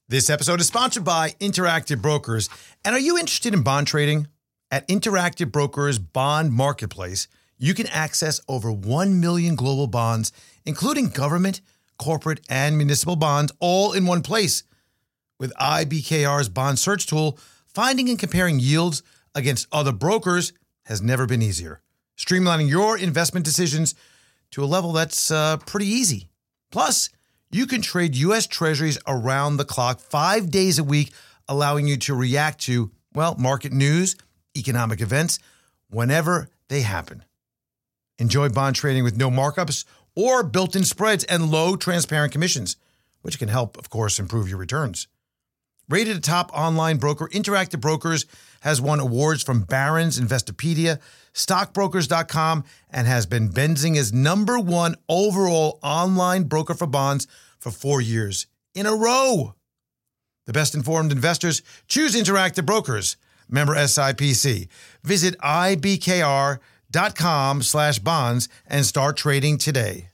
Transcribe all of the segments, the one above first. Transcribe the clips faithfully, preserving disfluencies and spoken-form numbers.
This episode is sponsored by Interactive Brokers. And are you interested in bond trading? At Interactive Brokers Bond Marketplace, you can access over one million global bonds, including government, corporate, and municipal bonds, all in one place. With I B K R's bond search tool, finding and comparing yields against other brokers has never been easier, streamlining your investment decisions to a level that's uh, pretty easy. Plus, you can trade U S Treasuries around the clock five days a week, allowing you to react to, well, market news, economic events, whenever they happen. Enjoy bond trading with no markups or built-in spreads and low transparent commissions, which can help, of course, improve your returns. Rated a top online broker, Interactive Brokers has won awards from Barron's, Investopedia, Stockbrokers dot com, and has been Benzinga's number one overall online broker for bonds for four years in a row. The best informed investors choose Interactive Brokers. Member S I P C. Visit I B K R dot com slash bonds and start trading today.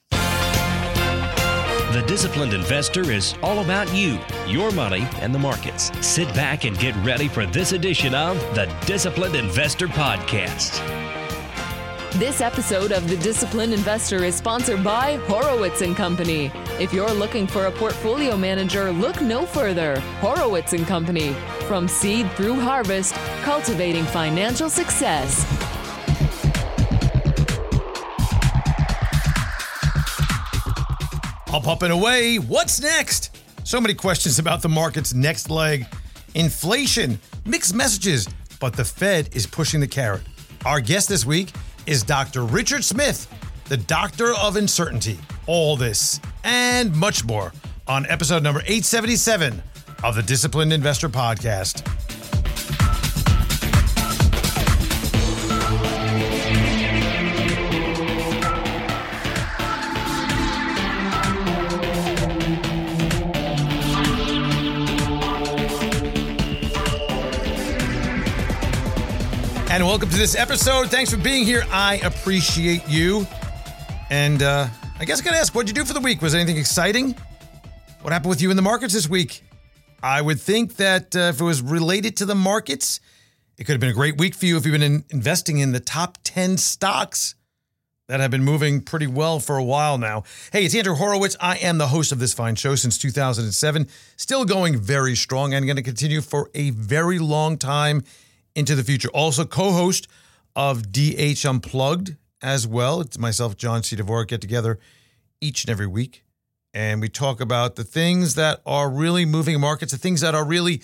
The Disciplined Investor is all about you, your money, and the markets. Sit back and get ready for this edition of the Disciplined Investor Podcast. This episode of The Disciplined Investor is sponsored by Horowitz and Company. If you're looking for a portfolio manager, look no further. Horowitz and Company. From seed through harvest, cultivating financial success. Up, up, and away. What's next? So many questions about the market's next leg. Inflation, mixed messages, but the Fed is pushing the carrot. Our guest this week is Doctor Richard Smith, the Doctor of Uncertainty. All this and much more on episode number eight seventy-seven of the Disciplined Investor Podcast. And welcome to this episode. Thanks for being here. I appreciate you. And uh, I guess I got to ask, what'd you do for the week? Was anything exciting? What happened with you in the markets this week? I would think that uh, if it was related to the markets, it could have been a great week for you if you've been in investing in the top ten stocks that have been moving pretty well for a while now. Hey, it's Andrew Horowitz. I am the host of this fine show since two thousand seven. Still going very strong and going to continue for a very long time into the future. Also co-host of D H Unplugged as well. It's myself, John C. Dvorak, get together each and every week. And we talk about the things that are really moving markets, the things that are really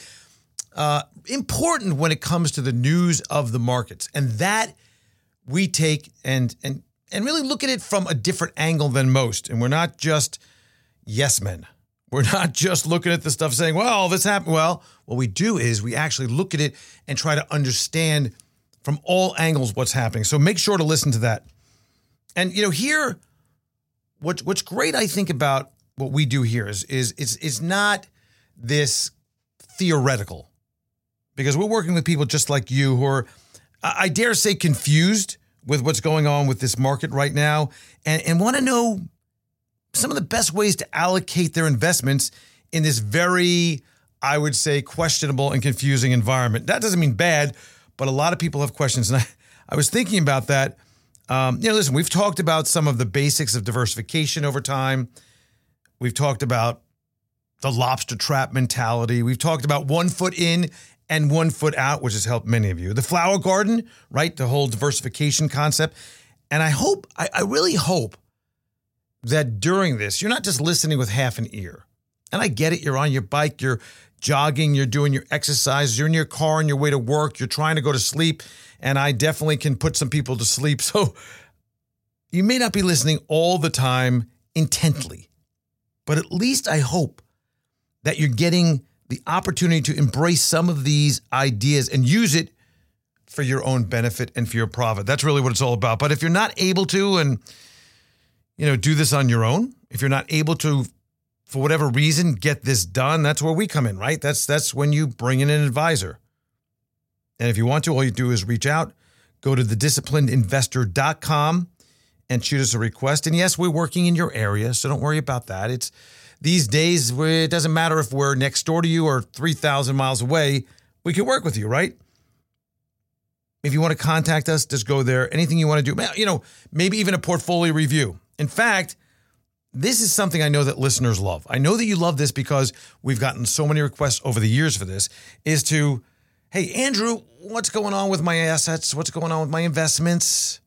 uh, important when it comes to the news of the markets. And that we take and and and really look at it from a different angle than most. And we're not just yes men. We're not just looking at the stuff saying, well, this happened. Well, what we do is we actually look at it and try to understand from all angles what's happening. So make sure to listen to that. And, you know, here, what, what's great, I think, about what we do here is, is, is, is not this theoretical, because we're working with people just like you who are, I dare say, confused with what's going on with this market right now and, and want to know some of the best ways to allocate their investments in this very, I would say, questionable and confusing environment. That doesn't mean bad, but a lot of people have questions. And I, I was thinking about that. Um, you know, listen, we've talked about some of the basics of diversification over time. We've talked about the lobster trap mentality. We've talked about one foot in and one foot out, which has helped many of you. The flower garden, right? The whole diversification concept. And I hope, I, I really hope that during this, you're not just listening with half an ear. And I get it. You're on your bike, you're jogging, you're doing your exercise, you're in your car on your way to work, you're trying to go to sleep. And I definitely can put some people to sleep. So you may not be listening all the time intently, but at least I hope that you're getting the opportunity to embrace some of these ideas and use it for your own benefit and for your profit. That's really what it's all about. But if you're not able to, and you know, do this on your own, if you're not able to, for whatever reason, get this done, that's where we come in, right? That's that's when you bring in an advisor. And if you want to, all you do is reach out, go to the disciplined investor dot com and shoot us a request. And yes, we're working in your area, so don't worry about that. It's these days, it doesn't matter if we're next door to you or three thousand miles away, we can work with you, right? If you want to contact us, just go there. Anything you want to do, you know, maybe even a portfolio review. In fact, this is something I know that listeners love. I know that you love this because we've gotten so many requests over the years for this, is to, hey, Andrew, what's going on with my assets? What's going on with my investments?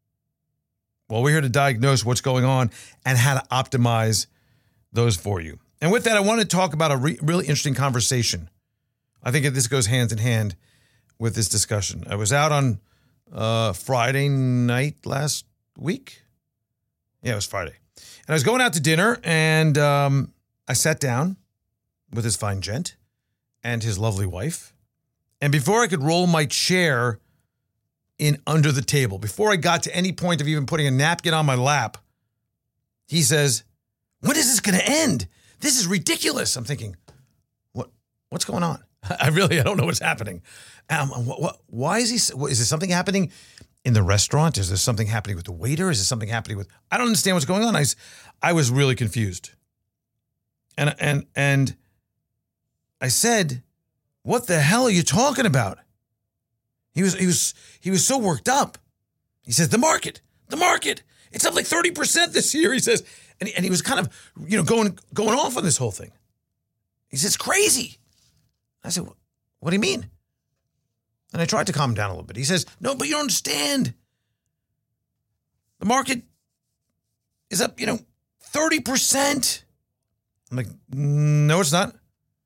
Well, we're here to diagnose what's going on and how to optimize those for you. And with that, I want to talk about a re- really interesting conversation. I think this goes hand in hand with this discussion. I was out on uh, Friday night last week. Yeah, it was Friday. And I was going out to dinner, and um, I sat down with this fine gent and his lovely wife. And before I could roll my chair in under the table, before I got to any point of even putting a napkin on my lap, he says, "When is this going to end? This is ridiculous." I'm thinking, what? What's going on? I really, I don't know what's happening. Um, what, what, why is he, is there something happening in the restaurant? Is there something happening with the waiter? Is there something happening with, I don't understand what's going on. I was, I was really confused. And, and, and I said, "What the hell are you talking about?" He was, he was, he was so worked up. He says, the market, the market, it's up like thirty percent this year. He says, and he, and he was kind of, you know, going, going off on this whole thing. He says, crazy. I said, what do you mean? And I tried to calm him down a little bit. He says, no, but you don't understand. The market is up, you know, thirty percent. I'm like, no, it's not.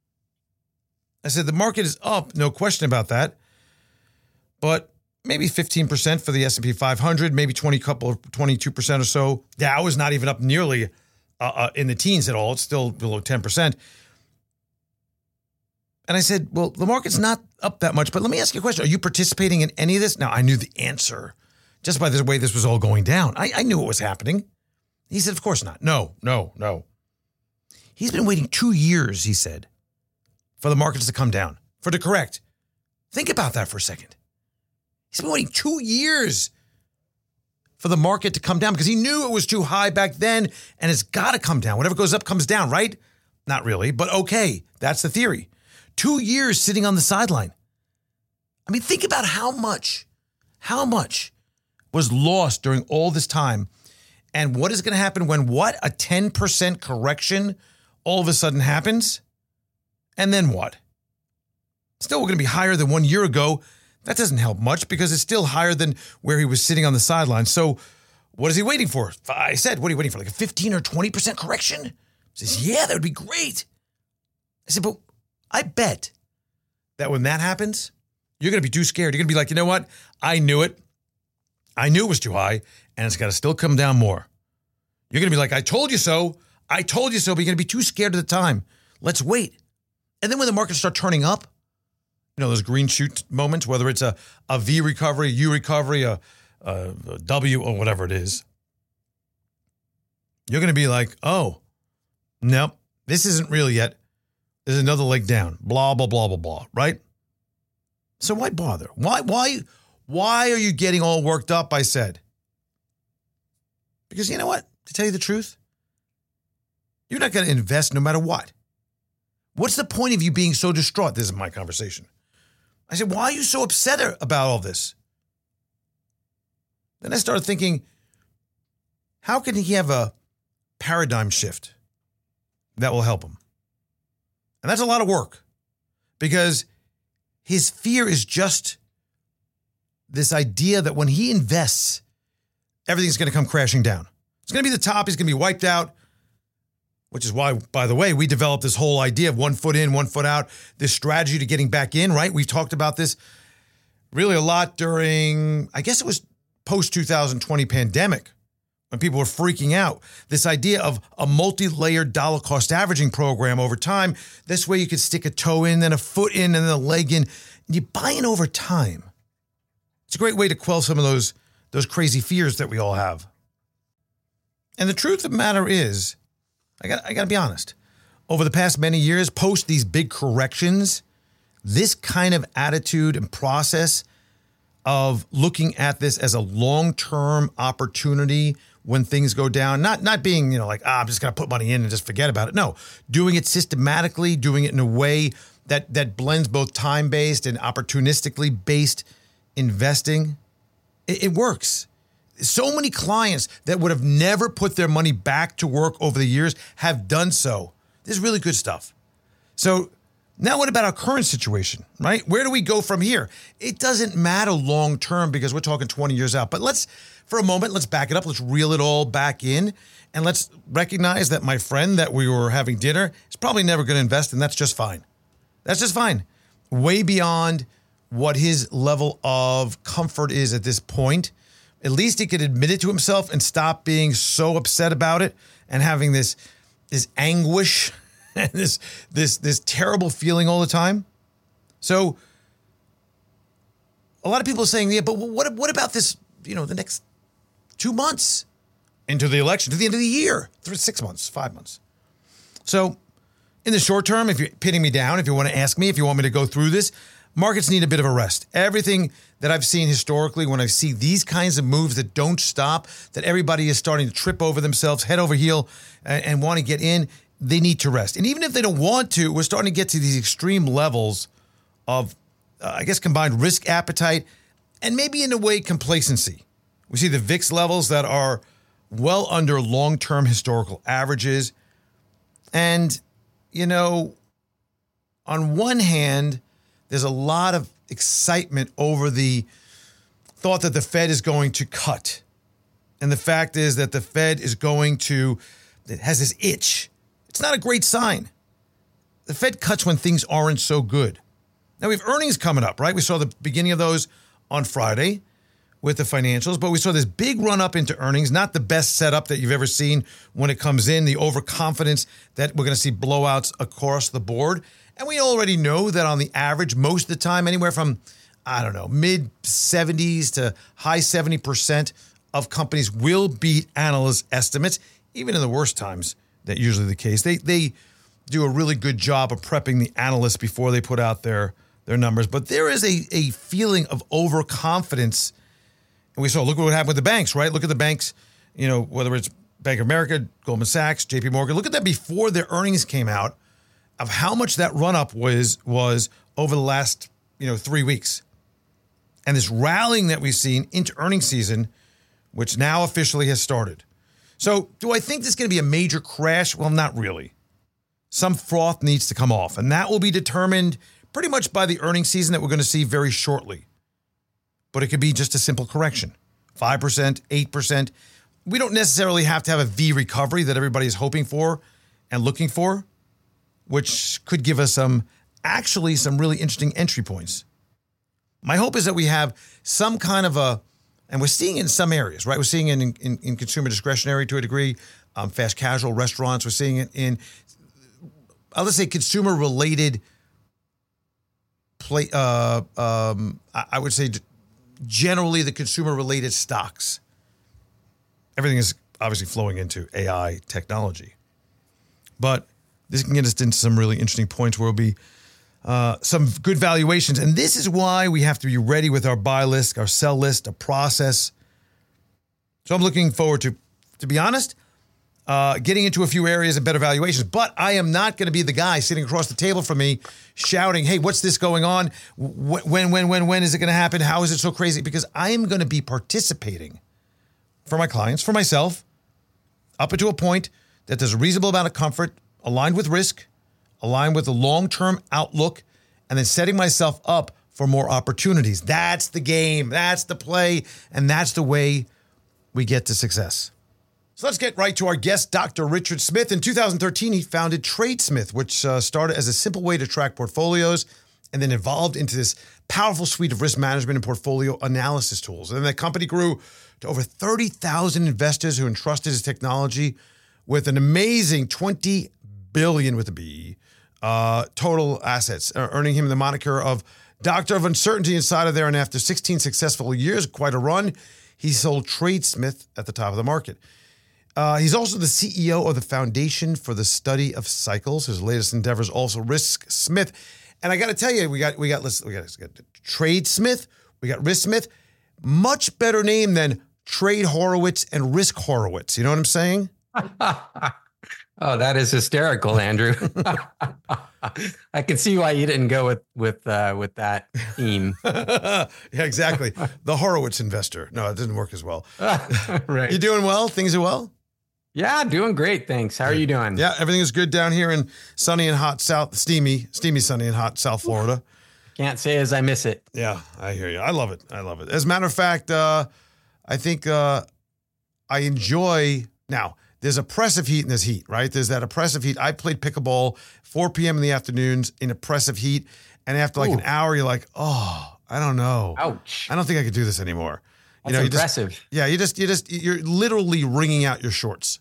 I said, the market is up, no question about that. But maybe fifteen percent for the S and P five hundred, maybe twenty couple, twenty-two percent or so. Dow is not even up nearly uh, uh, in the teens at all. It's still below ten percent. And I said, well, the market's not up that much, but let me ask you a question. Are you participating in any of this? Now, I knew the answer just by the way this was all going down. I, I knew what was happening. He said, of course not. No, no, no. He's been waiting two years, he said, for the markets to come down, for to correct. Think about that for a second. He's been waiting two years for the market to come down because he knew it was too high back then and it's got to come down. Whatever goes up comes down, right? Not really, but okay. That's the theory. Two years sitting on the sideline. I mean, think about how much, how much was lost during all this time. And what is going to happen when what? A ten percent correction all of a sudden happens? And then what? Still, we're going to be higher than one year ago. That doesn't help much because it's still higher than where he was sitting on the sideline. So what is he waiting for? I said, what are you waiting for? Like a fifteen or twenty percent correction? He says, yeah, that would be great. I said, but I bet that when that happens, you're going to be too scared. You're going to be like, you know what? I knew it. I knew it was too high, and it's got to still come down more. You're going to be like, I told you so. I told you so, but you're going to be too scared at the time. Let's wait. And then when the markets start turning up, you know, those green shoot moments, whether it's a, a V recovery, U recovery, a, a, a W, or whatever it is, you're going to be like, oh, nope, this isn't real yet. There's another leg down, blah, blah, blah, blah, blah, right? So why bother? Why, why, why are you getting all worked up, I said? Because you know what? To tell you the truth, you're not going to invest no matter what. What's the point of you being so distraught? This is my conversation. I said, why are you so upset about all this? Then I started thinking, how can he have a paradigm shift that will help him? And that's a lot of work because his fear is just this idea that when he invests, everything's going to come crashing down. It's going to be the top. He's going to be wiped out, which is why, by the way, we developed this whole idea of one foot in, one foot out, this strategy to getting back in, right? We've talked about this really a lot during, I guess it was post twenty twenty pandemic. When people were freaking out, this idea of a multi-layered dollar cost averaging program over time. This way you could stick a toe in, then a foot in, and then a leg in. And you buy in over time. It's a great way to quell some of those, those crazy fears that we all have. And the truth of the matter is, I got I got to be honest, over the past many years, post these big corrections, this kind of attitude and process of looking at this as a long-term opportunity when things go down. Not not being, you know, like, ah, I'm just going to put money in and just forget about it. No, doing it systematically, doing it in a way that that blends both time-based and opportunistically based investing. It, it works. So many clients that would have never put their money back to work over the years have done so. This is really good stuff. So now what about our current situation, right? Where do we go from here? It doesn't matter long term because we're talking twenty years out. But let's, for a moment, let's back it up. Let's reel it all back in. And let's recognize that my friend that we were having dinner is probably never going to invest, and that's just fine. That's just fine. Way beyond what his level of comfort is at this point. At least he could admit it to himself and stop being so upset about it and having this, this anguish and this, this, this terrible feeling all the time. So a lot of people are saying, yeah, but what, what about this, you know, the next two months into the election, to the end of the year, three, six months, five months. So in the short term, if you're pinning me down, if you want to ask me, if you want me to go through this, markets need a bit of a rest. Everything that I've seen historically, when I see these kinds of moves that don't stop, that everybody is starting to trip over themselves, head over heel, and, and want to get in, they need to rest. And even if they don't want to, we're starting to get to these extreme levels of, uh, I guess, combined risk appetite and maybe in a way complacency. We see the V I X levels that are well under long-term historical averages. And, you know, on one hand, there's a lot of excitement over the thought that the Fed is going to cut. And the fact is that the Fed is going to, it has this itch. It's not a great sign. The Fed cuts when things aren't so good. Now we have earnings coming up, right? We saw the beginning of those on Friday with the financials, but we saw this big run up into earnings, not the best setup that you've ever seen when it comes in, the overconfidence that we're going to see blowouts across the board. And we already know that on the average, most of the time, anywhere from, I don't know, mid seventies to high seventy percent of companies will beat analyst estimates, even in the worst times. That's usually the case. They they do a really good job of prepping the analysts before they put out their, their numbers. But there is a, a feeling of overconfidence. And we saw, look at what happened with the banks, right? Look at the banks, you know, whether it's Bank of America, Goldman Sachs, J P Morgan. Look at that before their earnings came out, of how much that run-up was was over the last, you know, three weeks. And this rallying that we've seen into earnings season, which now officially has started. So do I think this is going to be a major crash? Well, not really. Some froth needs to come off, and that will be determined pretty much by the earnings season that we're going to see very shortly. But it could be just a simple correction, five percent, eight percent. We don't necessarily have to have a V recovery that everybody is hoping for and looking for, which could give us some, actually some really interesting entry points. My hope is that we have some kind of a, and we're seeing it in some areas, right? We're seeing it in, in, in consumer discretionary to a degree, um, fast casual restaurants. We're seeing it in, I'll just say consumer-related, play. Uh, um, I, I would say generally the consumer-related stocks. Everything is obviously flowing into A I technology. But this can get us into some really interesting points where there'll be uh, some good valuations. And this is why we have to be ready with our buy list, our sell list, a process. So I'm looking forward to, to be honest, uh, getting into a few areas of better valuations. But I am not going to be the guy sitting across the table from me shouting, hey, what's this going on? When, when, when, when is it going to happen? How is it so crazy? Because I am going to be participating for my clients, for myself, up to a point that there's a reasonable amount of comfort, aligned with risk, aligned with the long-term outlook, and then setting myself up for more opportunities. That's the game. That's the play. And that's the way we get to success. So let's get right to our guest, Doctor Richard Smith. In two thousand thirteen, he founded TradeSmith, which uh, started as a simple way to track portfolios and then evolved into this powerful suite of risk management and portfolio analysis tools. And then the company grew to over thirty thousand investors who entrusted his technology with an amazing twenty billion dollars with a B uh, total assets, earning him the moniker of Doctor of Uncertainty inside of there. And after sixteen successful years, quite a run, he sold TradeSmith at the top of the market. Uh, he's also the C E O of the Foundation for the Study of Cycles. His latest endeavor is also RiskSmith. And I got to tell you, we got we got let's we got, we got TradeSmith, we got RiskSmith. Much better name than Trade Horowitz and Risk Horowitz. You know what I'm saying? Oh, that is hysterical, Andrew. I can see why you didn't go with with uh, with that theme. Yeah, exactly. The Horowitz investor. No, it didn't work as well. Right. You doing well? Things are well? Yeah, doing great. Thanks. How are you doing? Yeah, everything is good down here in sunny and hot South, steamy, steamy, sunny and hot South Florida. Can't say as I miss it. Yeah, I hear you. I love it. I love it. As a matter of fact, uh, I think uh, I enjoy now. There's oppressive heat and there's heat, right? There's that oppressive heat. I played pickleball four p.m. in the afternoons in oppressive heat. And after like Ooh. an hour, you're like, oh, I don't know. Ouch. I don't think I could do this anymore. That's you know, impressive. You just, yeah, you just, you just, you're literally wringing out your shorts.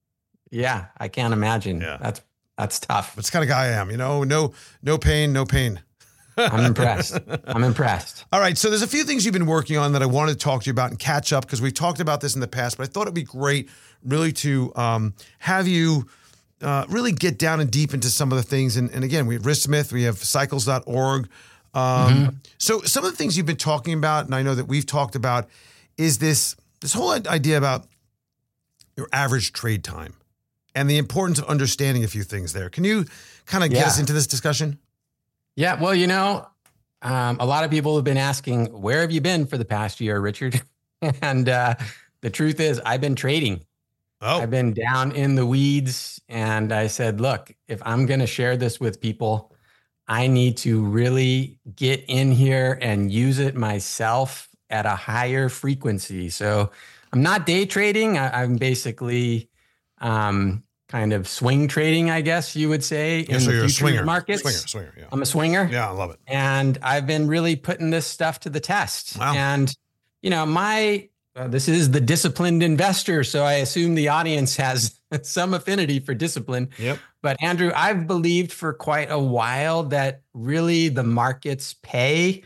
Yeah, I can't imagine. Yeah. That's, that's tough. That's the kind of guy I am, you know, no, no pain, no pain. I'm impressed. I'm impressed. All right. So there's a few things you've been working on that I wanted to talk to you about and catch up because we've talked about this in the past, but I thought it'd be great really to um, have you uh, really get down and deep into some of the things. And, and again, we have RiskSmith, we have cycles dot org. Um, mm-hmm. So some of the things you've been talking about, and I know that we've talked about, is this, this whole idea about your average trade time and the importance of understanding a few things there. Can you kind of yeah. get us into this discussion? Yeah, well, you know, um, a lot of people have been asking, where have you been for the past year, Richard? and uh, the truth is, I've been trading. Oh. I've been down in the weeds. And I said, look, if I'm going to share this with people, I need to really get in here and use it myself at a higher frequency. So I'm not day trading. I, I'm basically um, kind of swing trading, I guess you would say, yeah, in so the you're futures a swinger. markets. Swinger, swinger, yeah. I'm a swinger. Yeah, I love it. And I've been really putting this stuff to the test. Wow. And, you know, my, uh, this is the disciplined investor. So I assume the audience has some affinity for discipline. Yep. But Andrew, I've believed for quite a while that really the markets pay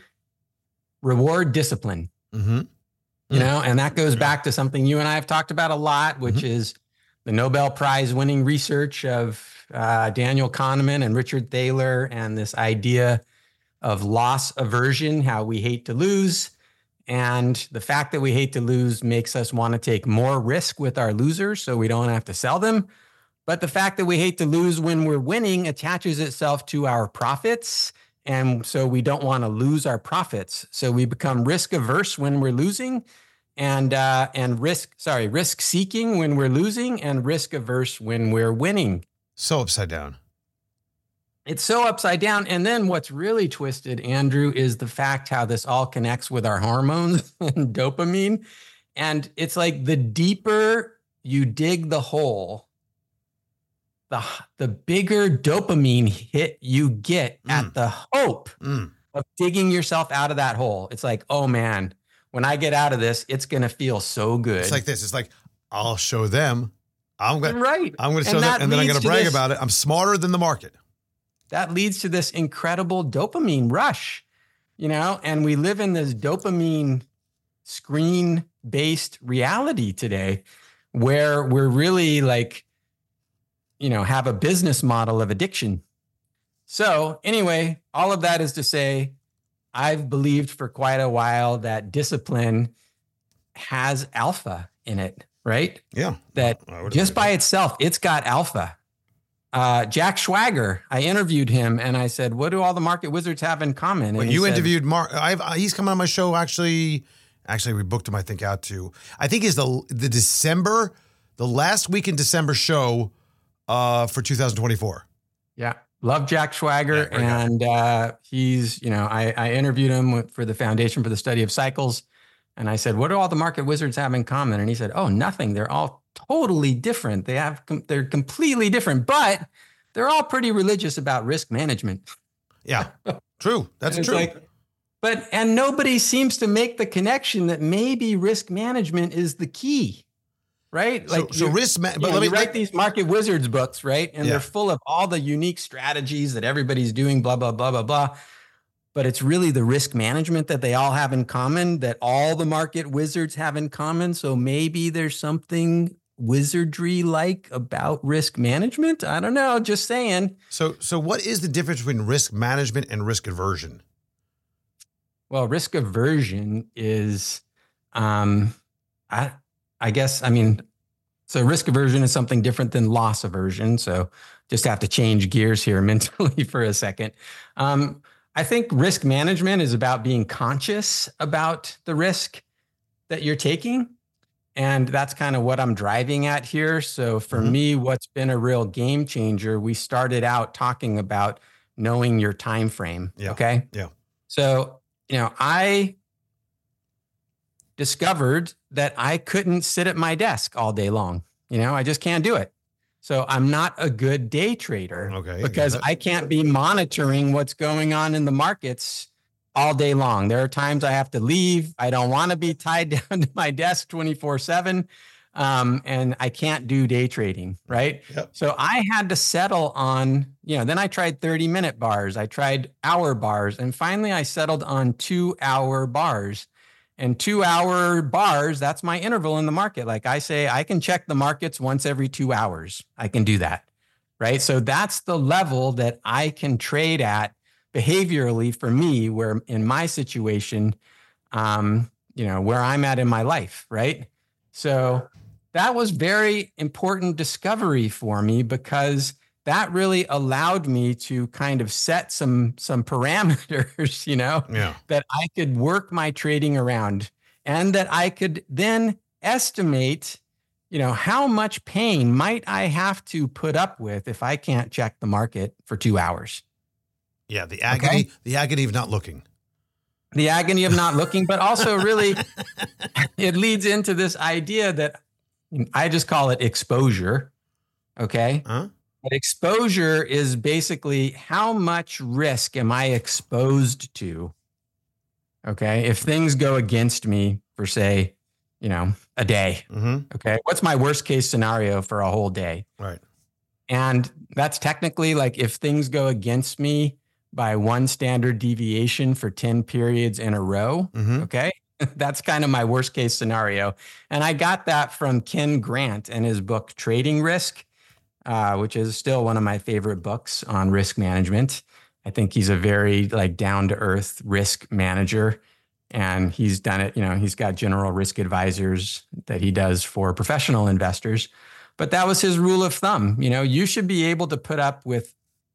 reward discipline, mm-hmm. you know, and that goes back to something you and I have talked about a lot, which mm-hmm. is the Nobel Prize winning research of uh, Daniel Kahneman and Richard Thaler, and this idea of loss aversion, how we hate to lose. And the fact that we hate to lose makes us want to take more risk with our losers so we don't have to sell them. But the fact that we hate to lose when we're winning attaches itself to our profits. And so we don't want to lose our profits. So we become risk averse when we're losing. And uh, and risk, sorry, risk seeking when we're losing, and risk averse when we're winning. So upside down. It's so upside down. And then what's really twisted, Andrew, is the fact how this all connects with our hormones and dopamine. And it's like the deeper you dig the hole, the the bigger dopamine hit you get mm. at the hope mm. of digging yourself out of that hole. It's like, oh man, when I get out of this, it's going to feel so good. It's like this. It's like, I'll show them. I'm going right. I'm going to show them, and then I'm going to brag this, about it. I'm smarter than the market. That leads to this incredible dopamine rush, you know, and we live in this dopamine screen-based reality today where we're really like, you know, have a business model of addiction. So anyway, all of that is to say, I've believed for quite a while that discipline has alpha in it, right? Yeah. That just by itself, it's got alpha. Uh, Jack Schwager, I interviewed him and I said, what do all the market wizards have in common? And when he you said, interviewed Mark, I've, he's coming on my show. Actually, actually we booked him, I think, out to, I think is the, the December, the last week in December show uh, for two thousand twenty-four. Yeah. Love Jack Schwager. Yeah, and uh, he's, you know, I, I interviewed him for the Foundation for the Study of Cycles. And I said, what do all the market wizards have in common? And he said, oh, nothing. They're all totally different. They have, they're completely different, but they're all pretty religious about risk management. Yeah, true. That's true. Like, but, and nobody seems to make the connection that maybe risk management is the key. Right? Like so, so risk, ma- but let me write these market wizards books, right? And yeah. they're full of all the unique strategies that everybody's doing, blah, blah, blah, blah, blah. But it's really the risk management that they all have in common, that all the market wizards have in common. So maybe there's something wizardry-like about risk management. I don't know, just saying. So, so what is the difference between risk management and risk aversion? Well, risk aversion is, um, I, I guess, I mean, so risk aversion is something different than loss aversion. So just have to change gears here mentally for a second. Um, I think risk management is about being conscious about the risk that you're taking. And that's kind of what I'm driving at here. So for mm-hmm. me, what's been a real game changer, we started out talking about knowing your time frame. Yeah. Okay. Yeah. So, you know, I discovered that I couldn't sit at my desk all day long. You know, I just can't do it. So I'm not a good day trader okay, because I can't be monitoring what's going on in the markets all day long. There are times I have to leave. I don't want to be tied down to my desk twenty-four seven. Um, and I can't do day trading, right? Yep. So I had to settle on, you know, then I tried thirty minute bars. I tried hour bars. And finally I settled on two hour bars. And two hour bars, that's my interval in the market. Like I say, I can check the markets once every two hours. I can do that, right? So that's the level that I can trade at behaviorally for me, where in my situation, um, you know, where I'm at in my life, right? So that was very important discovery for me because that really allowed me to kind of set some some parameters, you know, yeah. that I could work my trading around and that I could then estimate, you know, how much pain might I have to put up with if I can't check the market for two hours. Yeah, the agony, okay? the agony of not looking. The agony of not looking, but also really it leads into this idea that I just call it exposure, okay? Huh? But exposure is basically how much risk am I exposed to? Okay. If things go against me for, say, you know, a day. Mm-hmm. Okay. What's my worst case scenario for a whole day? Right. And that's technically like if things go against me by one standard deviation for ten periods in a row. Mm-hmm. Okay. That's kind of my worst case scenario. And I got that from Ken Grant in his book, Trading Risk. Uh, which is still one of my favorite books on risk management. I think he's a very like down to earth risk manager, and he's done it. You know, he's got general risk advisors that he does for professional investors. But that was his rule of thumb. You know, you should be able to put up with,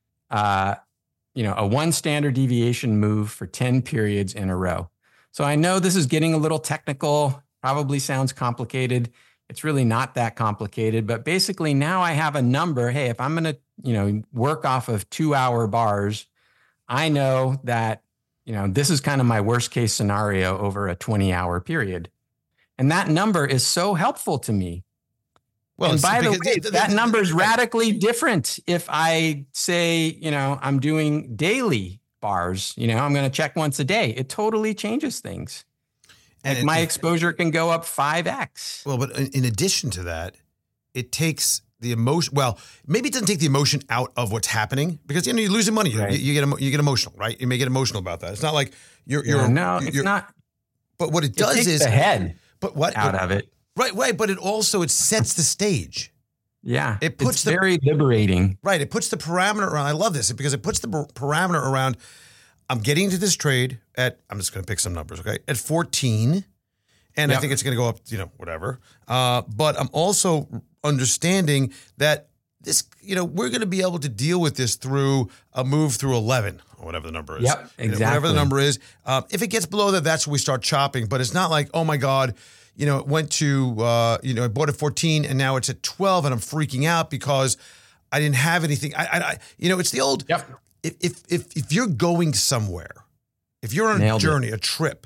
uh, you know, a one standard deviation move for ten periods in a row. So I know this is getting a little technical. Probably sounds complicated. It's really not that complicated, but basically now I have a number. Hey, if I'm going to, you know, work off of two hour bars, I know that, you know, this is kind of my worst case scenario over a twenty hour period. And that number is so helpful to me. Well, and by the way, that number is radically different if I say, you know, I'm doing daily bars, you know, I'm going to check once a day. It totally changes things. Like and my it, exposure can go up five X. Well, but in addition to that, it takes the emotion. Well, maybe it doesn't take the emotion out of what's happening because, you know, you're losing money. Right. You, you get you get emotional, right? You may get emotional about that. It's not like you're, you're yeah, no, you're, it's not. But what it does it takes is the head but what out but, of it. Right, right. But it also, it sets the stage. Yeah. It puts it's the, very liberating. Right. It puts the parameter around. I love this because it puts the parameter around. I'm getting into this trade at, I'm just going to pick some numbers, okay? At fourteen. And yep. I think it's going to go up, you know, whatever. Uh, but I'm also understanding that this, you know, we're going to be able to deal with this through a move through eleven or whatever the number is. Yep, exactly. You know, whatever the number is. Um, if it gets below that, that's when we start chopping. But it's not like, oh my God, you know, it went to, uh, you know, I bought at fourteen and now it's at twelve and I'm freaking out because I didn't have anything. I, I, I you know, it's the old, yep. if, if, if, if you're going somewhere, if you're on Nailed a journey, it. a trip,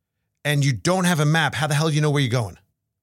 and you don't have a map, how the hell do you know where you're going?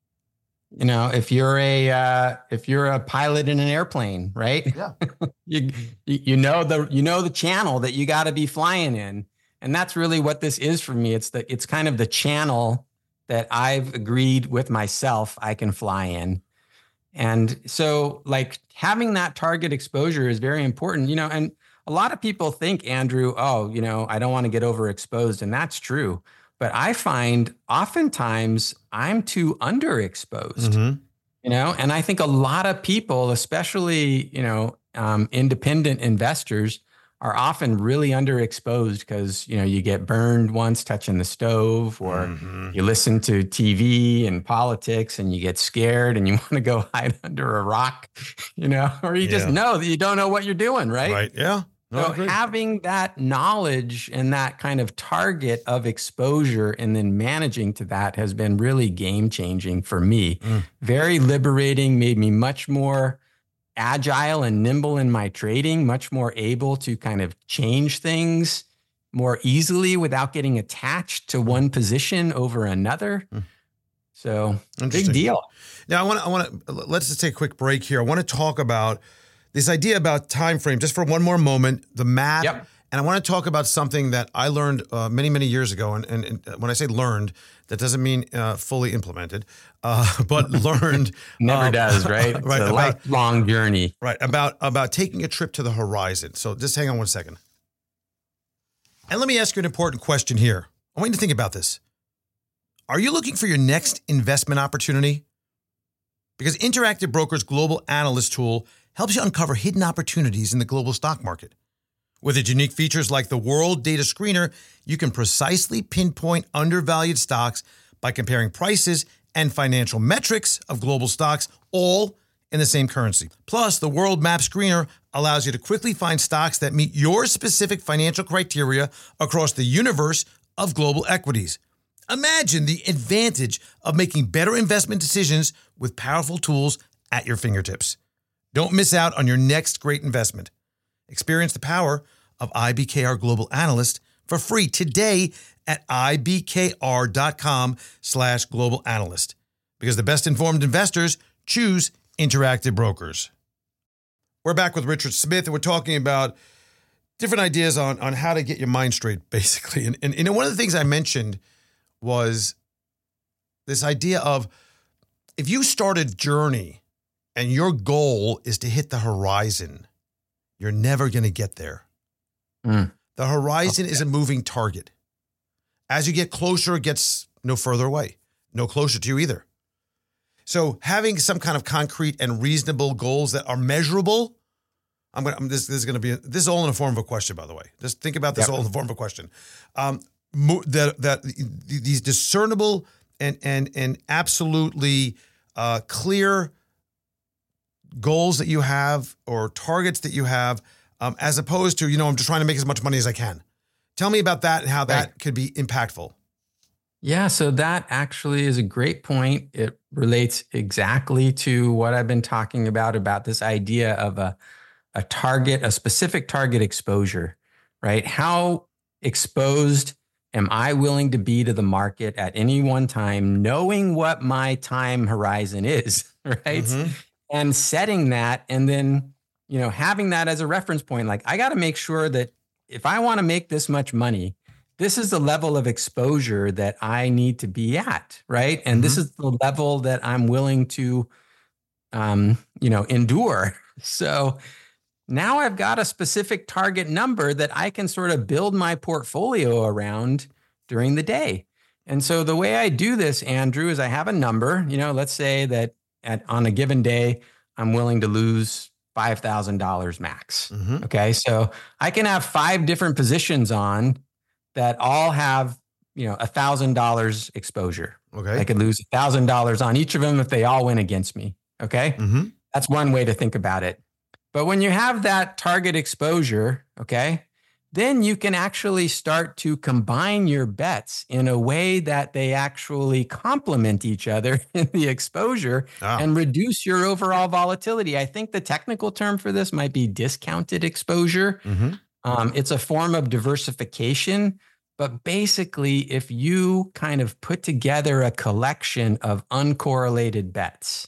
You know, if you're a uh, if you're a pilot in an airplane, right? Yeah. you you know the you know the channel that you got to be flying in, and that's really what this is for me. It's the it's kind of the channel that I've agreed with myself I can fly in, and so like having that target exposure is very important. You know, and a lot of people think, Andrew, oh, you know, I don't want to get overexposed, and that's true. But I find oftentimes I'm too underexposed, mm-hmm. you know, and I think a lot of people, especially, you know, um, independent investors are often really underexposed because, you know, you get burned once touching the stove, or mm-hmm. you listen to T V and politics and you get scared and you want to go hide under a rock, you know, or you yeah. just know that you don't know what you're doing, right? Right. Yeah. No, so having that knowledge and that kind of target of exposure and then managing to that has been really game changing for me. Mm. Very liberating, made me much more agile and nimble in my trading, much more able to kind of change things more easily without getting attached to one position over another. Mm. So big deal. Now I want to, I want to, let's just take a quick break here. I want to talk about this idea about time frame just for one more moment, the math. Yep. And I want to talk about something that I learned uh, many, many years ago. And, and, and when I say learned, that doesn't mean uh, fully implemented, uh, but learned. Never um, does, right? right. It's a about, lifelong journey. Right. About, about taking a trip to the horizon. So just hang on one second. And let me ask you an important question here. I want you to think about this. Are you looking for your next investment opportunity? Because Interactive Brokers Global Analyst Tool helps you uncover hidden opportunities in the global stock market. With its unique features like the World Data Screener, you can precisely pinpoint undervalued stocks by comparing prices and financial metrics of global stocks, all in the same currency. Plus, the World Map Screener allows you to quickly find stocks that meet your specific financial criteria across the universe of global equities. Imagine the advantage of making better investment decisions with powerful tools at your fingertips. Don't miss out on your next great investment. Experience the power of I B K R Global Analyst for free today at ibkr.com slash global analyst. Because the best informed investors choose Interactive Brokers. We're back with Richard Smith, and we're talking about different ideas on, on how to get your mind straight, basically. And, and, and one of the things I mentioned was this idea of if you start a journey and your goal is to hit the horizon, you're never going to get there. Mm. The horizon okay. is a moving target. As you get closer, it gets no further away, no closer to you either. So having some kind of concrete and reasonable goals that are measurable, I'm going. This, this is going to be. This is all in the form of a question, by the way. Just think about this yep. all in the form of a question. Um, that that these discernible and and and absolutely uh, clear goals that you have or targets that you have, um, as opposed to, you know, I'm just trying to make as much money as I can. Tell me about that and how that right. could be impactful. Yeah, so that actually is a great point. It relates exactly to what I've been talking about, about this idea of a, a target, a specific target exposure, right? How exposed am I willing to be to the market at any one time, knowing what my time horizon is, right? Mm-hmm. And setting that, and then, you know, having that as a reference point. Like, I got to make sure that if I want to make this much money, this is the level of exposure that I need to be at, right? And mm-hmm. this is the level that I'm willing to, um, you know, endure. So now I've got a specific target number that I can sort of build my portfolio around during the day. And so the way I do this, Andrew, is I have a number. You know, let's say that at on a given day, I'm willing to lose five thousand dollars max. Mm-hmm. Okay. So I can have five different positions on that all have, you know, a thousand dollars exposure. Okay. I could lose a thousand dollars on each of them if they all win against me. Okay. Mm-hmm. That's one way to think about it. But when you have that target exposure, okay, then you can actually start to combine your bets in a way that they actually complement each other in the exposure oh. and reduce your overall volatility. I think the technical term for this might be discounted exposure. Mm-hmm. Um, it's a form of diversification, but basically, if you kind of put together a collection of uncorrelated bets,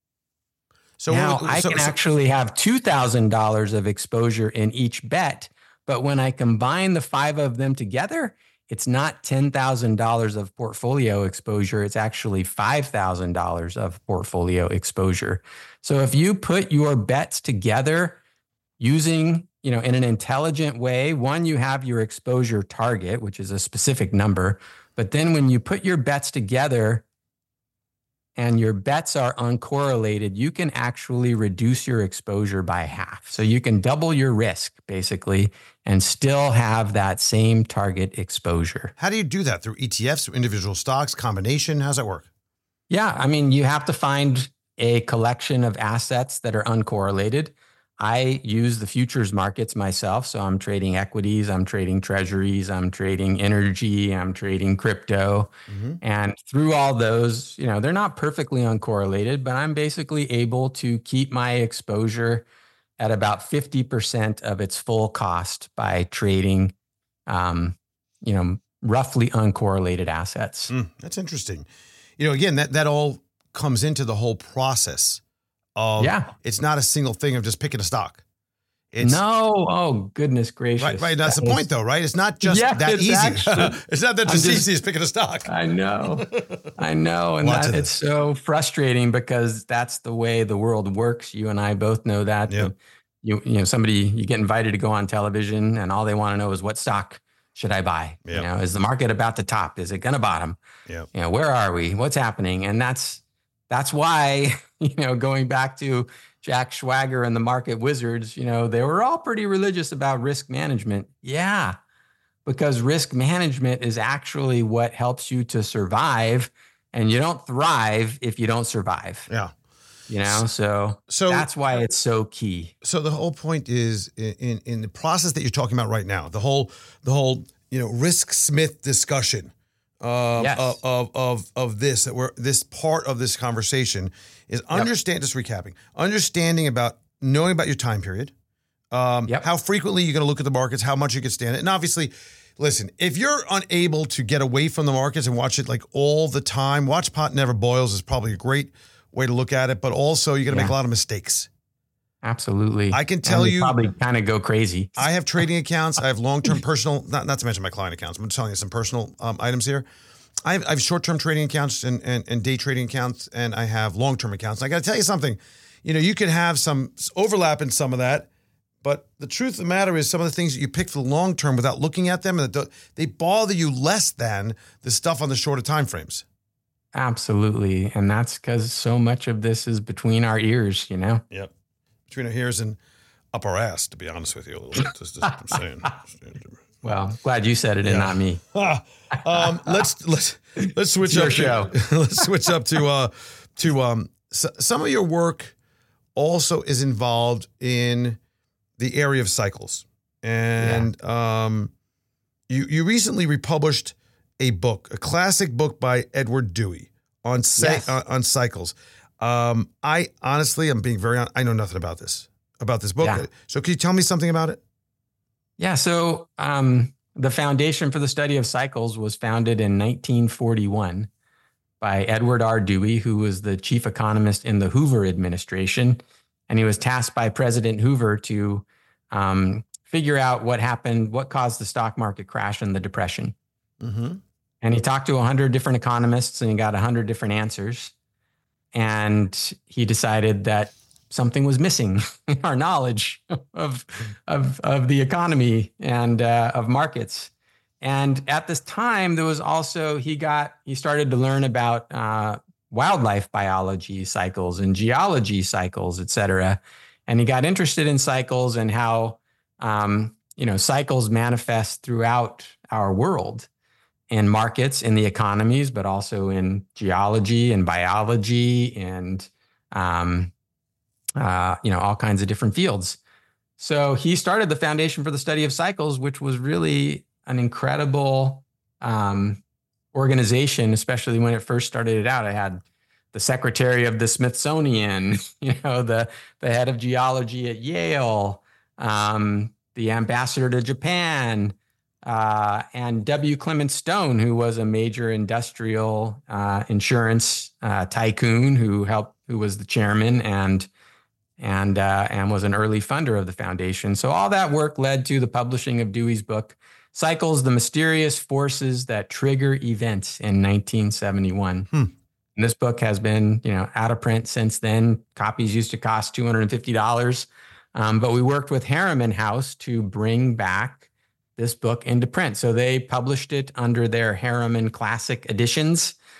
so now so, I can so, actually have two thousand dollars of exposure in each bet. But when I combine the five of them together, it's not ten thousand dollars of portfolio exposure. It's actually five thousand dollars of portfolio exposure. So if you put your bets together using, you know, in an intelligent way, one, you have your exposure target, which is a specific number. But then when you put your bets together and your bets are uncorrelated, you can actually reduce your exposure by half. So you can double your risk basically and still have that same target exposure. How do you do that? Through E T Fs, through individual stocks, combination? How's that work? Yeah, I mean, you have to find a collection of assets that are uncorrelated. I use the futures markets myself. So I'm trading equities, I'm trading treasuries, I'm trading energy, I'm trading crypto. Mm-hmm. And through all those, you know, they're not perfectly uncorrelated, but I'm basically able to keep my exposure at about fifty percent of its full cost by trading, um, you know, roughly uncorrelated assets. Mm, that's interesting. You know, again, that, that all comes into the whole process. Of, yeah, it's not a single thing of just picking a stock. It's, no, oh goodness gracious! Right, right. That's that the is, point, though, right? It's not just yeah, that it's easy. Actually, it's not that just, just easy as picking a stock. I know, I know, and that, it's so frustrating because that's the way the world works. You and I both know that. Yep. You, you know, somebody you get invited to go on television, and all they want to know is what stock should I buy? Yep. You know, is the market about to top? Is it going to bottom? Yeah. You know, where are we? What's happening? And that's that's why, you know, going back to Jack Schwager and the market wizards, you know, they were all pretty religious about risk management. Yeah, because risk management is actually what helps you to survive, and you don't thrive if you don't survive. Yeah. You know, so, so that's why it's so key. So the whole point is in, in the process that you're talking about right now, the whole, the whole, you know, risk Smith discussion um, yes. of, of, of, of this, that we're, this part of this conversation is understand, yep. just recapping, understanding about knowing about your time period, um, yep. how frequently you're going to look at the markets, how much you can stand it. And obviously, listen, if you're unable to get away from the markets and watch it like all the time, watch Pot Never Boils is probably a great way to look at it, but also you're going to yeah. make a lot of mistakes. Absolutely. I can tell you probably kind of go crazy. I have trading accounts. I have long-term personal, not, not to mention my client accounts. I'm just telling you some personal um, items here. I have, I have short-term trading accounts and, and, and day trading accounts, and I have long-term accounts. And I got to tell you something, you know, you could have some overlap in some of that, but the truth of the matter is some of the things that you pick for the long-term without looking at them, and they bother you less than the stuff on the shorter time frames. Absolutely. And that's because so much of this is between our ears, you know? Yep. Between our ears and up our ass, to be honest with you a little bit. Just, just, I'm saying. Well, glad you said it yeah. and not me. um, let's let's let's switch it's up. Your to, show. Let's switch up to uh to um so, some of your work also is involved in the area of cycles, and yeah. um you you recently republished a book, a classic book by Edward Dewey on yes. uh, on cycles. Um, I honestly, I'm being very, I know nothing about this, about this book. Yeah. So can you tell me something about it? Yeah. So um, the Foundation for the Study of Cycles was founded in nineteen forty-one by Edward R. Dewey, who was the chief economist in the Hoover administration. And he was tasked by President Hoover to um, figure out what happened, what caused the stock market crash and the Depression. Mm-hmm. And he talked to a hundred different economists and he got a hundred different answers. And he decided that something was missing in our knowledge of, of, of the economy and uh, of markets. And at this time, there was also, he got, he started to learn about uh, wildlife biology cycles and geology cycles, et cetera. And he got interested in cycles and how, um, you know, cycles manifest throughout our world. In markets, in the economies, but also in geology and biology and, um, uh, you know, all kinds of different fields. So he started the Foundation for the Study of Cycles, which was really an incredible um, organization, especially when it first started it out. I had the secretary of the Smithsonian, you know, the, the head of geology at Yale, um, the ambassador to Japan, Uh, and W. Clement Stone, who was a major industrial uh, insurance uh, tycoon who helped, who was the chairman and and uh, and was an early funder of the foundation. So all that work led to the publishing of Dewey's book, Cycles: The Mysterious Forces That Trigger Events, in nineteen seventy-one. Hmm. And this book has been, you know, out of print since then. Copies used to cost two hundred fifty dollars, um, but we worked with Harriman House to bring back this book into print. So they published it under their Harriman Classic Editions.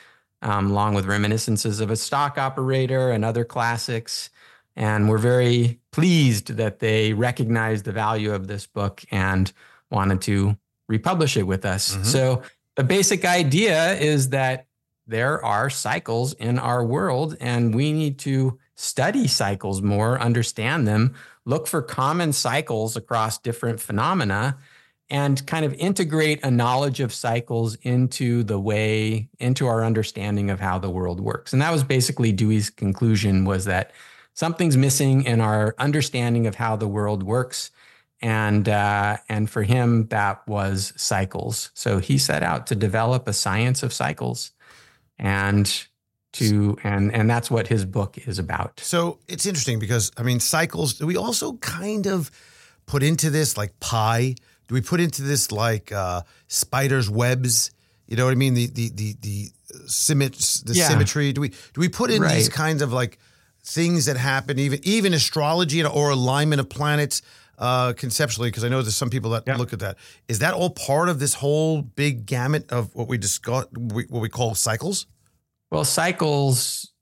um, along with Reminiscences of a Stock Operator and other classics. And we're very pleased that they recognized the value of this book and wanted to republish it with us. Mm-hmm. So the basic idea is that there are cycles in our world, and we need to study cycles more, understand them, look for common cycles across different phenomena, and kind of integrate a knowledge of cycles into the way, into our understanding of how the world works. And that was basically Dewey's conclusion, was that something's missing in our understanding of how the world works. And uh, and for him, that was cycles. So he set out to develop a science of cycles, and to and and that's what his book is about. So it's interesting because, I mean, cycles, do we also kind of put into this like pi? Do we put into this like uh, spiders' webs? You know what I mean? The the the the, symmet- the yeah. symmetry. Do we do we put in right. these kinds of like things that happen, even even astrology or alignment of planets uh, conceptually? Because I know there's some people that yeah. look at that. Is that all part of this whole big gamut of what we discuss, what we call cycles? Well, cycles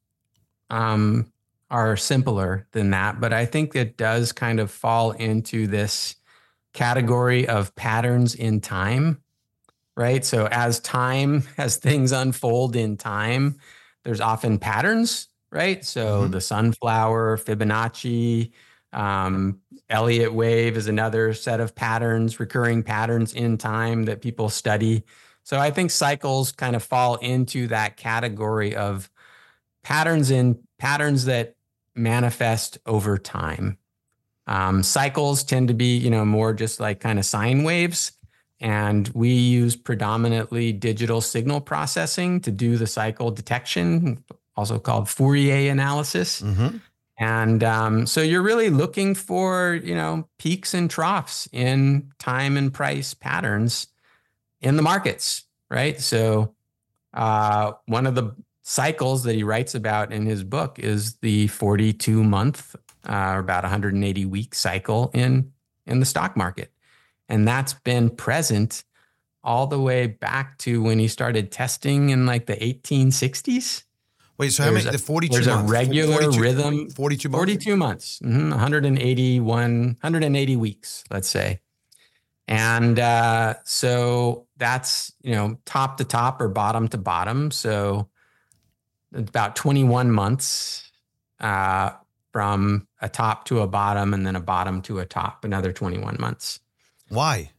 um, are simpler than that, but I think it does kind of fall into this category of patterns in time, right? So as time, as things unfold in time, there's often patterns, right? So mm-hmm. the sunflower, Fibonacci, um, Elliott wave is another set of patterns, recurring patterns in time that people study. So I think cycles kind of fall into that category of patterns in patterns that manifest over time. Um, cycles tend to be, you know, more just like kind of sine waves. And we use predominantly digital signal processing to do the cycle detection, also called Fourier analysis. Mm-hmm. And um, so you're really looking for, you know, peaks and troughs in time and price patterns in the markets, right? So uh, one of the cycles that he writes about in his book is the forty-two month, uh, or about one hundred eighty week cycle in, in the stock market. And that's been present all the way back to when he started testing in like the eighteen sixties. Wait, so how many, the forty-two There's months? a regular forty-two, rhythm. forty-two months? forty-two months, mm-hmm, one hundred eighty-one, one hundred eighty weeks, let's say. And uh, so that's, you know, top to top or bottom to bottom. So it's about twenty-one months uh, from a top to a bottom, and then a bottom to a top, another twenty-one months. Why?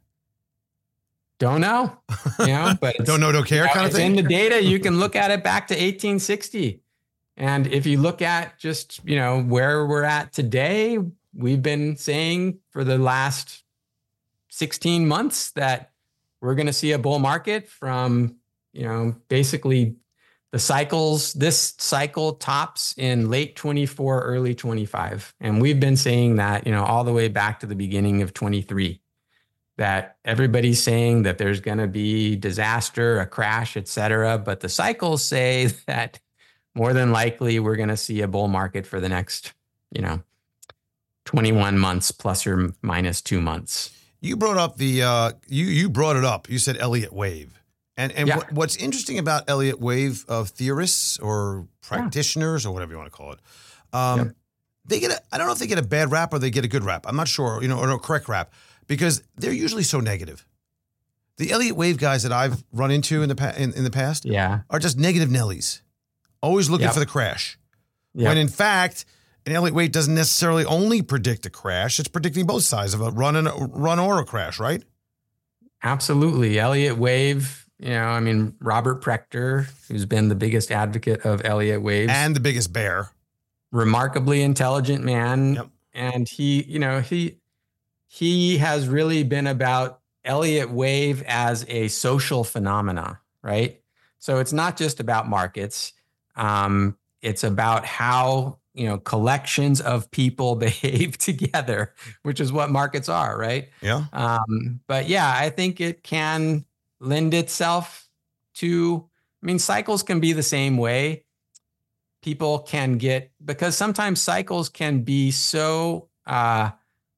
Don't know, you know, but don't know, don't care, you know, kind of thing. In the data, you can look at it back to eighteen sixty. And if you look at just, you know, where we're at today, we've been saying for the last sixteen months that we're going to see a bull market from, you know, basically the cycles. This cycle tops in late twenty-four, early twenty-five. And we've been saying that, you know, all the way back to the beginning of twenty-three. That everybody's saying that there's going to be disaster, a crash, et cetera. But the cycles say that more than likely we're going to see a bull market for the next, you know, twenty-one months plus or minus two months. You brought up the, uh, you you brought it up. You said Elliott wave. And and yeah. what, what's interesting about Elliott wave of theorists or practitioners yeah. or whatever you want to call it, um, yep. they get a, I don't know if they get a bad rap or they get a good rap. I'm not sure, you know, or a correct rap. Because they're usually so negative. The Elliott wave guys that I've run into in the pa- in, in the past yeah. are just negative Nellies, always looking yep. for the crash. Yep. When in fact, an Elliott wave doesn't necessarily only predict a crash; it's predicting both sides of a run and a run or a crash, right? Absolutely, Elliott wave. You know, I mean, Robert Prechter, who's been the biggest advocate of Elliott waves and the biggest bear, remarkably intelligent man, yep. and he, you know, he. He has really been about Elliott wave as a social phenomena, right? So it's not just about markets. Um, it's about how, you know, collections of people behave together, which is what markets are, right? Yeah. Um, but yeah, I think it can lend itself to, I mean, cycles can be the same way. People can get, because sometimes cycles can be so, uh,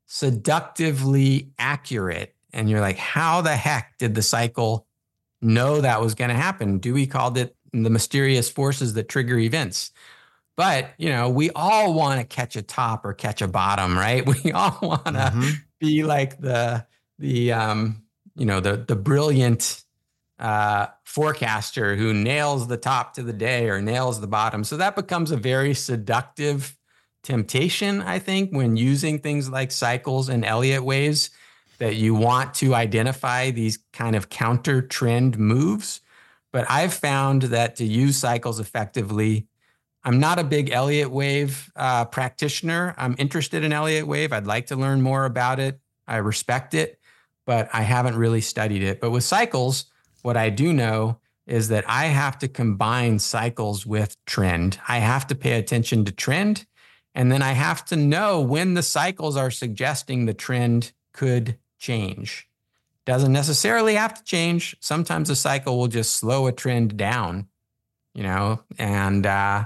seductively accurate. And you're like, how the heck did the cycle know that was going to happen? Dewey called it the mysterious forces that trigger events. But, you know, we all want to catch a top or catch a bottom, right? We all want to mm-hmm. be like the, the, um, you know, the, the brilliant uh, forecaster who nails the top to the day or nails the bottom. So that becomes a very seductive temptation, I think, when using things like cycles and Elliott waves, that you want to identify these kind of counter trend moves. But I've found that to use cycles effectively, I'm not a big Elliott wave uh, practitioner. I'm interested in Elliott wave. I'd like to learn more about it. I respect it, but I haven't really studied it. But with cycles, what I do know is that I have to combine cycles with trend. I have to pay attention to trend. And then I have to know when the cycles are suggesting the trend could change. Doesn't necessarily have to change. Sometimes a cycle will just slow a trend down, you know, and, uh,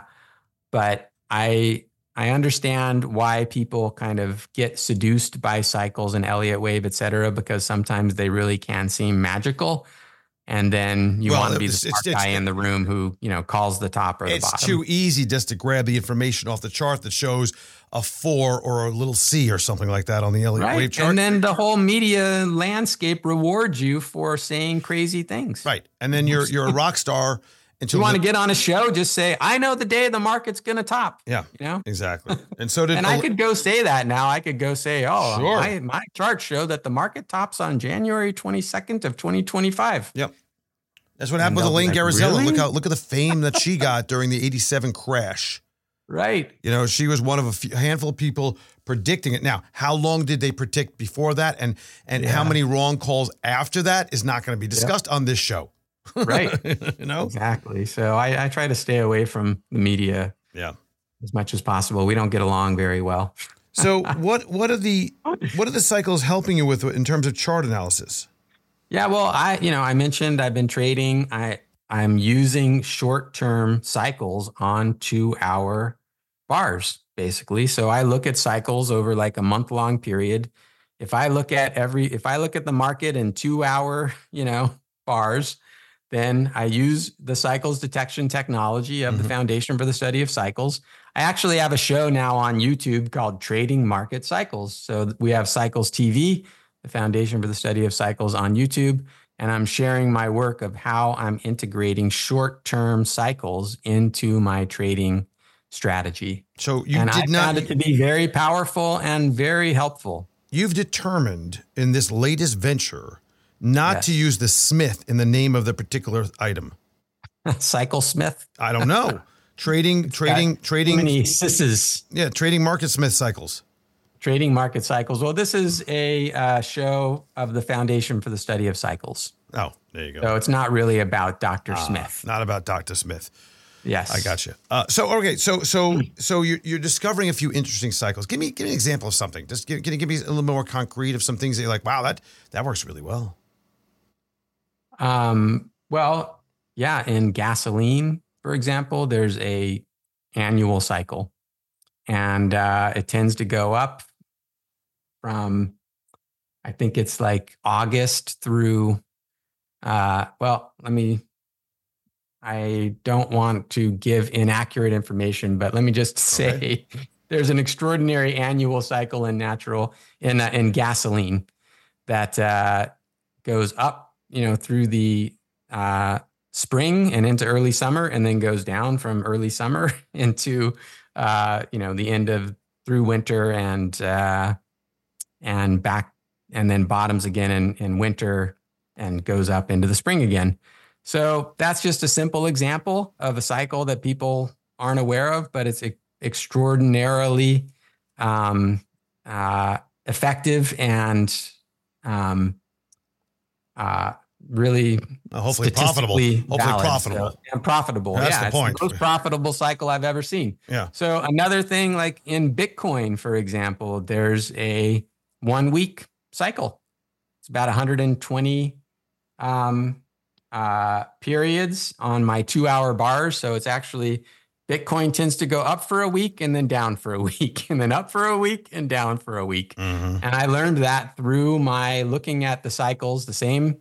but I, I understand why people kind of get seduced by cycles and Elliott wave, et cetera, because sometimes they really can seem magical. And then you well, want to be the smart it's, it's, guy in the room who, you know, calls the top or the bottom. It's too easy just to grab the information off the chart that shows a four or a little C or something like that on the Elliott right. wave chart. And then the whole media landscape rewards you for saying crazy things. Right. And then you're you're a rock star. Until you want the, to get on a show, just say, I know the day the market's going to top. Yeah, you know exactly. And so did and I could go say that now. I could go say, oh, sure. my, my charts show that the market tops on January twenty-second of twenty twenty-five. Yep. That's what happened with Elaine like, Garzella. Really? Look how look at the fame that she got during the eighty-seven crash. Right. You know, she was one of a, few, a handful of people predicting it. Now, how long did they predict before that, and and yeah. how many wrong calls after that is not going to be discussed yep. on this show. Right. You know? Exactly. So I, I try to stay away from the media. Yeah. As much as possible. We don't get along very well. So what what are the what are the cycles helping you with in terms of chart analysis? Yeah, well, I you know, I mentioned I've been trading. I I'm using short-term cycles on two-hour bars, basically. So I look at cycles over like a month-long period. If I look at every if I look at the market in two-hour, you know, bars, then I use the cycles detection technology of mm-hmm. the Foundation for the Study of Cycles. I actually have a show now on YouTube called Trading Market Cycles. So we have Cycles T V, the Foundation for the Study of Cycles on YouTube, and I'm sharing my work of how I'm integrating short-term cycles into my trading strategy. So you and did I not found it to be very powerful and very helpful. You've determined in this latest venture not yes. to use the Smith in the name of the particular item. Cycle Smith? I don't know. trading, trading, Got trading. Many sisses. Yeah, trading market Smith cycles. Trading market cycles. Well, this is a uh, show of the Foundation for the Study of Cycles. Oh, there you go. So it's not really about Doctor Uh, Smith. Not about Doctor Smith. Yes, I got you. Uh, so okay, so so so you're you're discovering a few interesting cycles. Give me give me an example of something. Just give, can you give me a little more concrete of some things that you're like, wow, that that works really well. Um, well, yeah, in gasoline, for example, there's a annual cycle, and uh, it tends to go up from, I think it's like August through, uh, well, let me, I don't want to give inaccurate information, but let me just say okay. there's an extraordinary annual cycle in natural, in, uh, in gasoline that uh, goes up, you know, through the uh, spring and into early summer, and then goes down from early summer into, uh, you know, the end of through winter and uh, and back, and then bottoms again in, in winter and goes up into the spring again. So that's just a simple example of a cycle that people aren't aware of, but it's extraordinarily um, uh, effective and um, uh, really uh, hopefully profitable. Hopefully valid, profitable. So, and profitable. That's yeah, the point. It's the most profitable cycle I've ever seen. Yeah. So another thing, like in Bitcoin, for example, there's a one week cycle. It's about one hundred twenty um, uh, periods on my two hour bars. So it's actually, Bitcoin tends to go up for a week and then down for a week and then up for a week and down for a week. Mm-hmm. And I learned that through my looking at the cycles, the same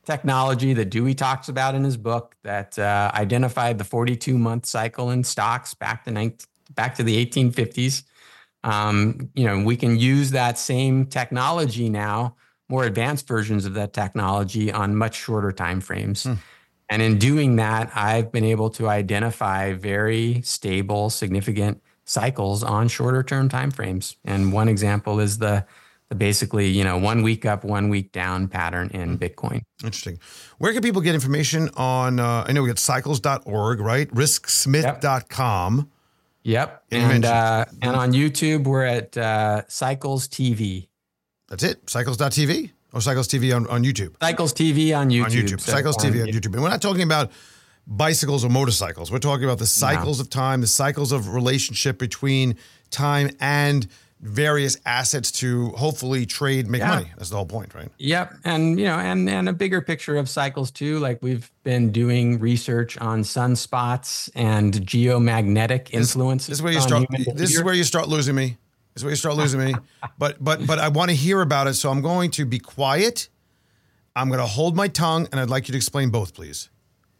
technology that Dewey talks about in his book that uh, identified the forty-two month cycle in stocks back to nineteen, back to the eighteen fifties. Um, you know, we can use that same technology now, more advanced versions of that technology on much shorter time frames. Hmm. And in doing that, I've been able to identify very stable, significant cycles on shorter term time frames. And one example is the, the basically, you know, one week up, one week down pattern in Bitcoin. Interesting. Where can people get information on, uh, I know we got cycles dot org, right? risk smith dot com. Yep. yep. And, uh, and on YouTube, we're at uh, Cycles T V. That's it? Cycles dot T V? Or Cycles T V on, on YouTube? Cycles T V on YouTube. On YouTube. So Cycles T V on YouTube. And we're not talking about bicycles or motorcycles. We're talking about the cycles no. of time, the cycles of relationship between time and various assets to hopefully trade, make yeah. money. That's the whole point, right? Yep. And, you know, and, and a bigger picture of cycles too. Like we've been doing research on sunspots and geomagnetic influences. This, this is where you start, this is where you start losing me. This is where you start losing me. But, but, but I want to hear about it. So I'm going to be quiet. I'm going to hold my tongue and I'd like you to explain both, please.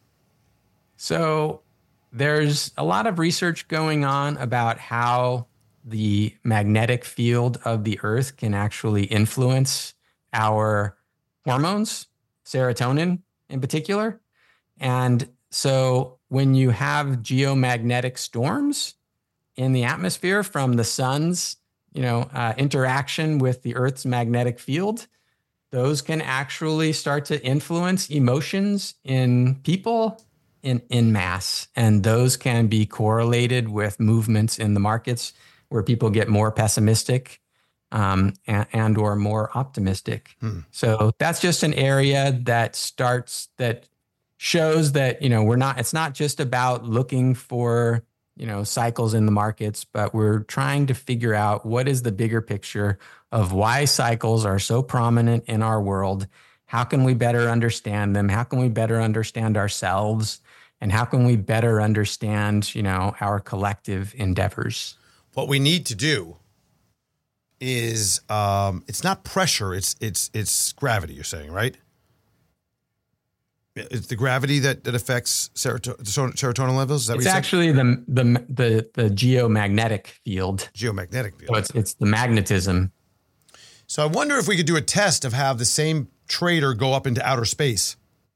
So there's a lot of research going on about how the magnetic field of the Earth can actually influence our hormones, serotonin in particular. And so when you have geomagnetic storms in the atmosphere from the sun's, you know, uh, interaction with the Earth's magnetic field, those can actually start to influence emotions in people in, in mass. And those can be correlated with movements in the markets where people get more pessimistic um, and, and or more optimistic. Hmm. So that's just an area that starts, that shows that, you know, we're not, it's not just about looking for, you know, cycles in the markets, but we're trying to figure out what is the bigger picture of why cycles are so prominent in our world. How can we better understand them? How can we better understand ourselves? And how can we better understand, you know, our collective endeavors? What we need to do is, um, it's not pressure, it's it's it's gravity, you're saying, right? It's the gravity that, that affects serotonin, serotonin levels? Is that it's what actually the, the the the geomagnetic field. Geomagnetic field. So it's, it's the magnetism. So I wonder if we could do a test of have the same trader go up into outer space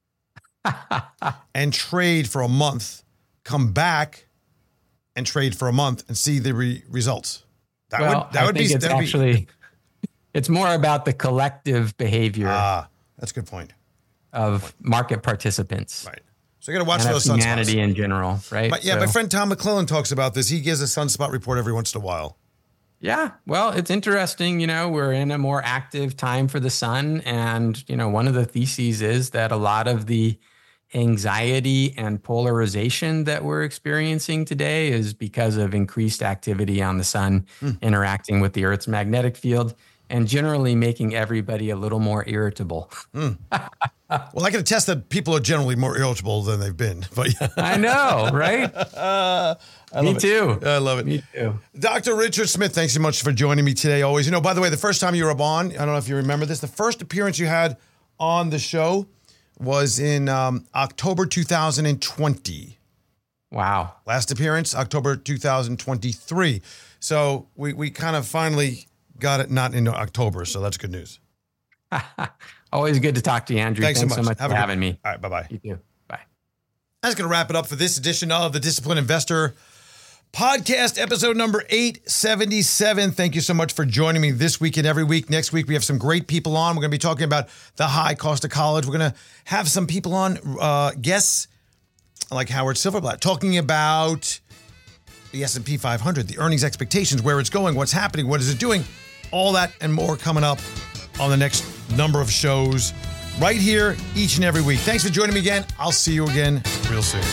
and trade for a month, come back and trade for a month and see the re- results. That well, would that I would think be it's that'd actually be, it's more about the collective behavior. Ah, that's a good point. Of market participants. Right. So you got to watch and for those sunspots. Humanity in general, right? But yeah, so, my friend Tom McClellan talks about this. He gives a sunspot report every once in a while. Yeah. Well, it's interesting. You know, we're in a more active time for the sun. And, you know, one of the theses is that a lot of the anxiety and polarization that we're experiencing today is because of increased activity on the sun, mm. interacting with the Earth's magnetic field and generally making everybody a little more irritable. Mm. Well, I can attest that people are generally more irritable than they've been. But yeah. I know, right? Uh, I me too. It. I love it. Me too. Doctor Richard Smith, thanks so much for joining me today. Always, you know, by the way, the first time you were on, I don't know if you remember this, the first appearance you had on the show was in um, October two thousand twenty. Wow. Last appearance, October two thousand twenty-three. So we, we kind of finally got it not into October, so that's good news. Always good to talk to you, Andrew. Thanks, Thanks so much, so much Have for good, having me. All right, bye-bye. You too. Bye. That's going to wrap it up for this edition of the Disciplined Investor Podcast, episode number eight seventy-seven. Thank you so much for joining me this week and every week. Next week, we have some great people on. We're going to be talking about the high cost of college. We're going to have some people on, uh, guests like Howard Silverblatt, talking about the S and P five hundred, the earnings expectations, where it's going, what's happening, what is it doing, all that and more coming up on the next number of shows right here each and every week. Thanks for joining me again. I'll see you again real soon.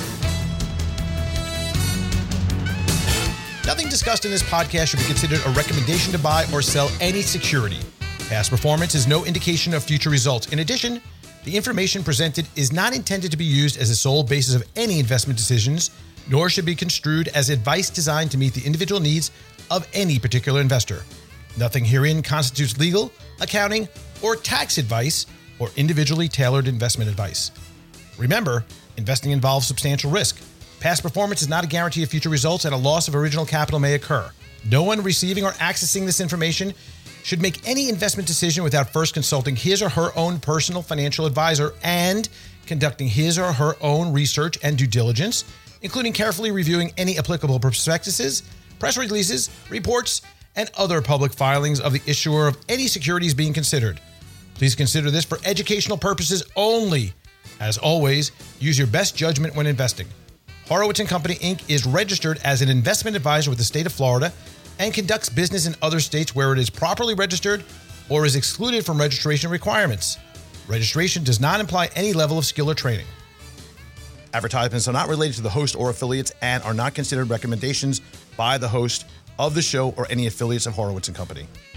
Nothing discussed in this podcast should be considered a recommendation to buy or sell any security. Past performance is no indication of future results. In addition, the information presented is not intended to be used as a sole basis of any investment decisions, nor should be construed as advice designed to meet the individual needs of any particular investor. Nothing herein constitutes legal, accounting, or tax advice, or individually tailored investment advice. Remember, investing involves substantial risk. Past performance is not a guarantee of future results, and a loss of original capital may occur. No one receiving or accessing this information should make any investment decision without first consulting his or her own personal financial advisor and conducting his or her own research and due diligence, including carefully reviewing any applicable prospectuses, press releases, reports, and other public filings of the issuer of any securities being considered. Please consider this for educational purposes only. As always, use your best judgment when investing. Horowitz and Company, Incorporated is registered as an investment advisor with the state of Florida and conducts business in other states where it is properly registered or is excluded from registration requirements. Registration does not imply any level of skill or training. Advertisements are not related to the host or affiliates and are not considered recommendations by the host of the show or any affiliates of Horowitz and Company.